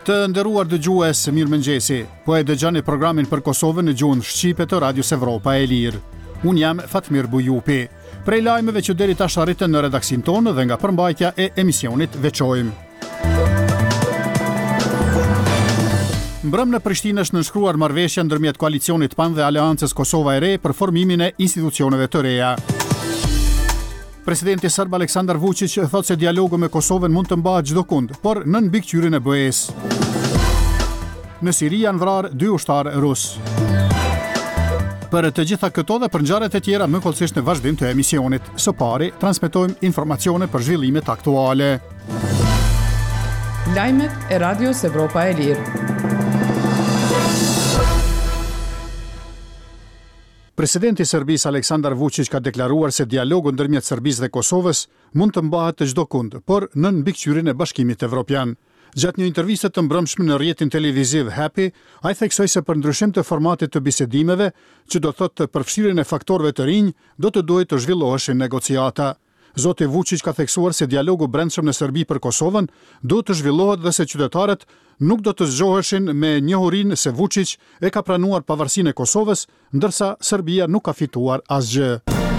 Të nderuar dëgjues, mirëmëngjesi. Po e dëgjoni programin për Kosovën në gjuhën shqipe të Radios Evropa e Lirë. Unë jam Fatmir Bujupi. Prej lajmeve që deri tash arritën në redaksin tonë dhe nga përmbajtja e emisionit veçojmë. Mbrëm në Prishtinë është nënshkruar marrëveshja ndërmjet koalicionit PAN dhe Aleancës Kosova e Re për formimin e institucioneve të reja. Presidenti serb Aleksandar Vučić thotë se dialogu me Kosovën mund të mbahet çdo kund, por në mbikëqyrjen e BE-s. Në Siri janë vrarë 2 ushtarë rus. Për të gjitha këto dhe për ngjarjet e tjera më kollësisht në vazhdim të emisionit. Së pari, transmetojmë informacione për zhvillimet aktuale. Lajmet e Radios Evropa e Lirë. Presidenti i Serbisë Aleksandar Vučić ka deklaruar se dialogu ndërmjet Serbisë dhe Kosovës mund të mbahet të çdo kund, por në mbikëqyrjen e Bashkimit Evropian. Gjatë një interviste të mbrëmshme në rrjetin televiziv Happy, ai theksoi se për ndryshim të formatit të bisedimeve, që do thotë të përfshirjen e faktorëve të rinj, do të duhet të zhvilloheshin negociata. Zoti Vučić ka theksuar se dialogu brendshëm në Serbi për Kosovën duhet të zhvillohet dhe se qytetarët nuk do të zgjoheshin me njohurinë se Vučić e ka pranuar pavarësinë e Kosovës, ndërsa Serbia nuk ka fituar asgjë.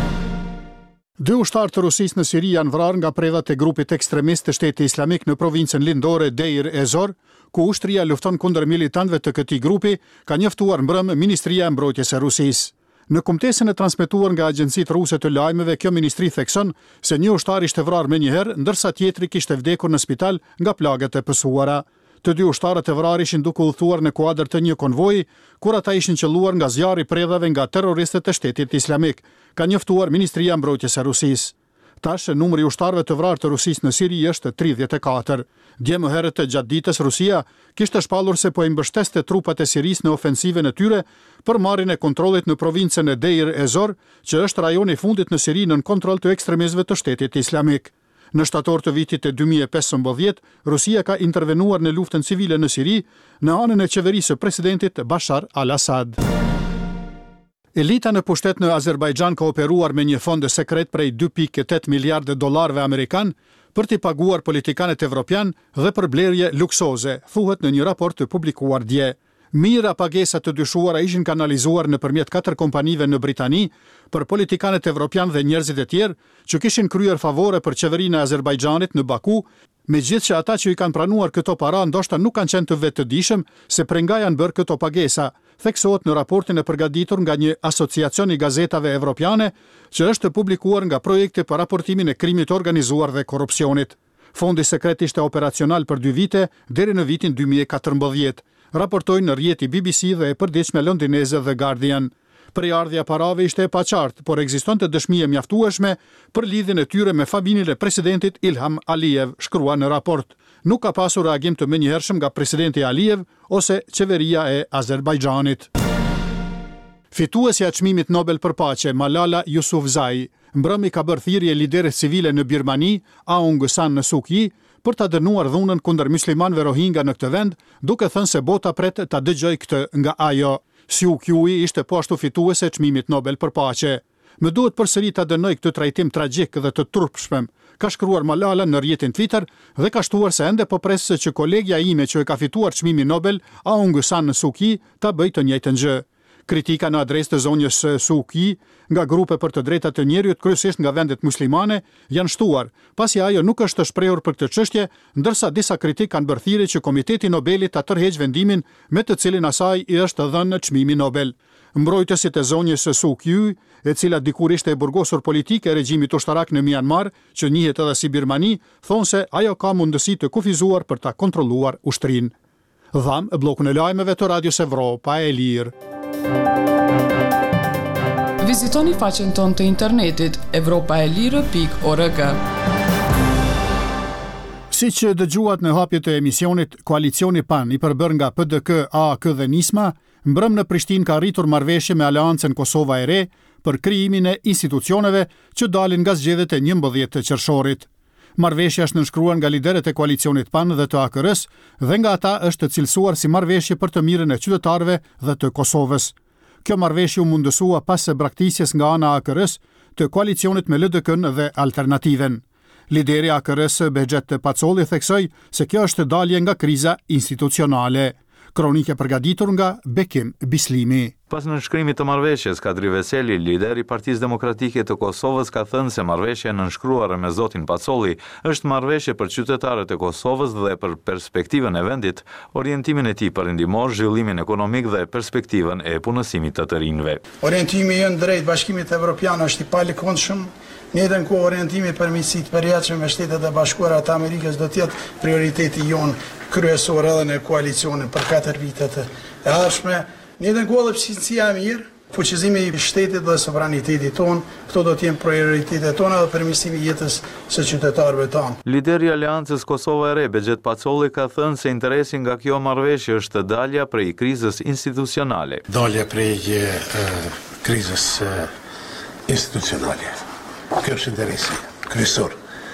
2 ushtarë të Rusisë në Siri janë vrarë nga predhat e grupit ekstremist të Shtetit Islamik në provincën lindore Deir ez-Zor, ku ushtria lufton kundër militantëve të këtij grupi, ka njoftuar mbrëm Ministria e Mbrojtjes e Rusisë. Në kumtesën e transmetuar nga agjencitë ruse të lajmeve, kjo ministri thekson se një ushtar ishte vrarë menjëherë, ndërsa tjetri kishte vdekur në spital nga plagët e pësuara. Të 2 ushtarët e vrarë ishin duke udhëtuar në kuadër të një konvoji, kur ata ishin qelluar nga zjarri i predhave nga terroristët e Shtetit Islamik, ka njoftuar Ministria e Mbrojtjes e Rusisë. Tash numri i ushtarëve të vrarë të Rusisë në Siri është 34. Dje më herët gjatë ditës Rusia kishte shpallur se po i mbështeste trupat e Sirisë në ofensiven e tyre për marrjen e kontrollit në provincën e Deir ez-Zor, që është rajoni i fundit në Siri nën kontroll të ekstremistëve të Shtetit Islamik. Në shtator të vitit e 2015, Rusia ka intervenuar në luftën civile në Siri në anën e qeverisë së presidentit Bashar al-Assad. Elita në pushtet në Azerbajxhan ka operuar me një fond sekret prej 2.8 miliardë dollarëve amerikan për t'i paguar politikanët evropian dhe për blerje luksoze, thuhet në një raport të publikuar dje. Mijëra pagesa të dyshuara ishin kanalizuar nëpërmjet 4 kompanive në Britani për politikanët evropian dhe njerëzit e tjerë që kishin kryer favore për qeverinë e Azerbajxhanit në Baku, megjithëse ata që i kanë pranuar këto para ndoshta nuk kanë qenë të vetëdijshëm se prej nga janë bërë këto pagesa, theksohet në raportin e përgatitur nga një asociacion i gazetave evropiane që është publikuar nga projekti për raportimin e krimit organizuar dhe korrupsionit. Fondi sekret ishte operacional për 2 vite deri në vitin 2014. Raportojnë në rrjeti BBC dhe e përditshme londineze The Guardian. Përjardhja parave ishte e paqartë, por ekzistonte dëshmi e mjaftueshme për lidhjen e tyre me familjen e presidentit Ilham Aliyev, shkrua në raport. Nuk ka pasur reagim të menjëhershëm nga presidenti Aliyev ose qeveria e Azerbajxhanit. Fituesja e çmimit Nobel për paqe, Malala Yousafzai, mbrëmi ka bërë thirrje lideres civile në Birmani, Aung San Suu Kyi, për ta dënuar dhunën kundër muslimanëve Rohingya në këtë vend, duke thënë se bota pret ta dëgjojë këtë nga ajo. Suu Kyi ishte po ashtu fituese e çmimit Nobel për paqe. Më duhet përsëri ta dënoj këtë trajtim tragjik dhe të turpshëm, ka shkruar Malala në rrjetin Twitter dhe ka shtuar se ende po pres që kolegja ime që e ka fituar çmimin Nobel, Aung San Suu Kyi, ta bëjë të njëjtën gjë. Kritika në adresë të zonjës Suu Kyi nga grupe për të drejtat të njerëzit, kryesisht nga vendet muslimane, janë shtuar, pasi ajo nuk është shprehur për këtë çështje, ndërsa disa kritik kanë bërë thirrje që Komiteti i Nobelit ta tërheqë vendimin me të cilin asaj i është dhënë çmimi Nobel. Mbrojtësit e zonjës Suu Kyi, e cila dikur ishte e burgosur politike e regjimit ushtarak në Myanmar, që njihet edhe si Birmani, thonë se ajo ka mundësi të kufizuar për ta kontrolluar ushtrinë. Dham bllokun e lajmeve të Radios Evropa e Lirë. Vizitoni faqen tonë të internetit evropaelire.org. Siç dëgjuat në hapje të emisionit, koalicioni PAN i përbër nga PDK, AK dhe Nisma, mbrëm në Prishtinë ka arritur marrëveshje me Aleancën Kosova e Re për krijimin e institucioneve që dalin nga zgjedhjet e 11 qershorit. Marrëveshja është nënshkruar nga liderët e koalicionit PAN dhe të AKR-s dhe nga ata është cilësuar si marrëveshje për të mirën e qytetarëve dhe të Kosovës. Kjo marrëveshje u mundësua pas braktisjes nga ana e AKR-s të koalicionit me LDK-n dhe Alternativen. Lideri AKR-s Behxhet Pacolli theksoi se kjo është dalje nga kriza institucionale. Kronike përgatitur nga Bekim Bislimi. Pas nënshkrimit të marrëveshjes, Kadri Veseli, lideri i Partisë Demokratike të Kosovës, ka thënë se marrëveshja nënshkruar me zotin Pacolli është marrëveshje për qytetarët e Kosovës dhe për perspektivën e vendit, orientimin e tij perëndimor, zhvillimin ekonomik dhe perspektivën e punësimit të rinjve. Orientimi ynë drejt Bashkimit Evropian është i palëkundshëm. Në njëjtën kohë orientimi për miqësitë përjetshme me Shtetet e Bashkuara të Amerikës do të jetë prioriteti jon kryesor edhe në koalicionin për 4 vitet e ardhshme. Në njëjtën kohë paqësia e mirë, fuqizimi i shtetit dhe sovranitetit tonë, këto do të jenë prioritetet tona dhe përmirësimi i jetës së qytetarëve tanë. Lideri i Aleancës Kosova e Re, Behxhet Pacolli, ka thënë se interesi nga kjo marrëveshje është dalja prej krizës institucionale. Dalja prej krizës institucionale. Kjo është interesi kryesor.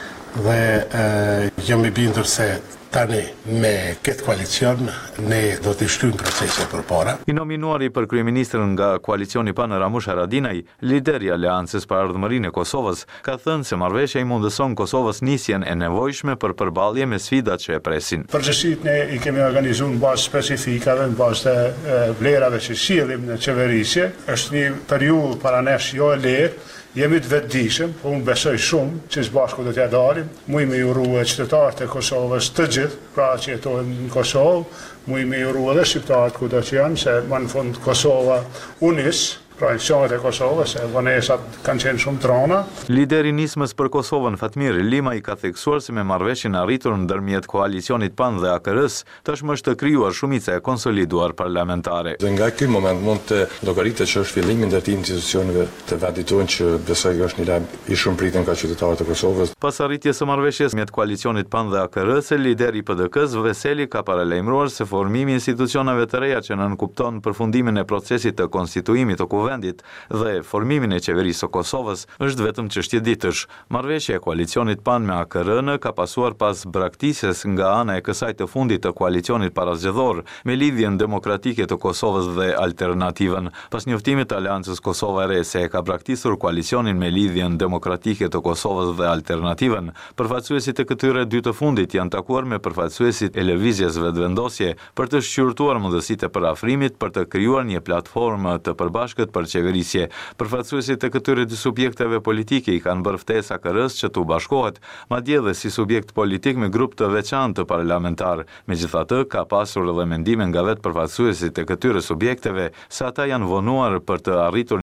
Dhe jam i bindur se tani me këtë koalicion ne do të shtyjmë procese përpara. I nominuari për kryeministrin nga koalicioni PAN Ramush Haradinaj, lideri i Aleancës për Ardhmërinë e Kosovës, ka thënë se marrëveshja i mundëson Kosovës nisjen e nevojshme për përballje me sfidat që e presin. Përgjithsisht ne i kemi organizuar në bazë specifikave, në bazë të vlerave që sillim në qeverisje. Është një periudhë para nesh jo e lehtë. Jemi të vetëdijshëm, po unë besoj shumë që së bashku do t'ja dalim, muj me juru qytetarët e Kosovës të gjithë, pra që jetojnë në Kosovë, muj me juru edhe shqiptarët kudo që janë, se më në fund Kosova unis, pra institucionet e Kosovës, e vonesat kanë qenë shumë trona. Lideri i nismës për Kosovën, Fatmir Lima, i ka theksuar se me marrëveshjen arritur ndërmjet koalicionit PAN dhe AKR-s, tashmë është krijuar shumica e konsoliduar parlamentare. Dhe nga ky moment mund të llogaritet që është fillimi i ndërtimit të institucioneve të vendit tonë, që besoj është një lajm i shumëpritur nga qytetarët e Kosovës. Pas arritjes së marrëveshjes mes koalicionit PAN dhe AKR-s, lideri i PDK-s Veseli ka paralajmëruar se formimi i institucioneve të reja që nënkupton përfundimin e procesit të konstituimit të vendit dhe formimin e qeverisë së Kosovës është vetëm çështje ditësh. Marrëveshja e koalicionit PAN me AKR-n ka pasuar pas braktisjes nga ana e kësaj të fundit të koalicionit parazgjedhor me lidhjen demokratike të Kosovës dhe Alternativën. Pas njoftimit të Aleancës Kosova e Re se e ka braktisur koalicionin me lidhjen demokratike të Kosovës dhe Alternativën, përfaqësuesit e këtyre dy të fundit janë takuar me përfaqësuesit e lëvizjes vetëvendosje për të shqyrtuar mundësitë e parafrimit për të krijuar një platformë të përbashkët për qeverisje. Përfaqësuesit e këtyre dy subjekteve politike i kanë bërë ftesë AKR-s që të bashkohet, madje edhe si subjekt politik me grup të veçantë parlamentar. Megjithatë, ka pasur edhe mendime nga vetë përfaqësuesit e këtyre subjekteve se ata janë vonuar për të arritur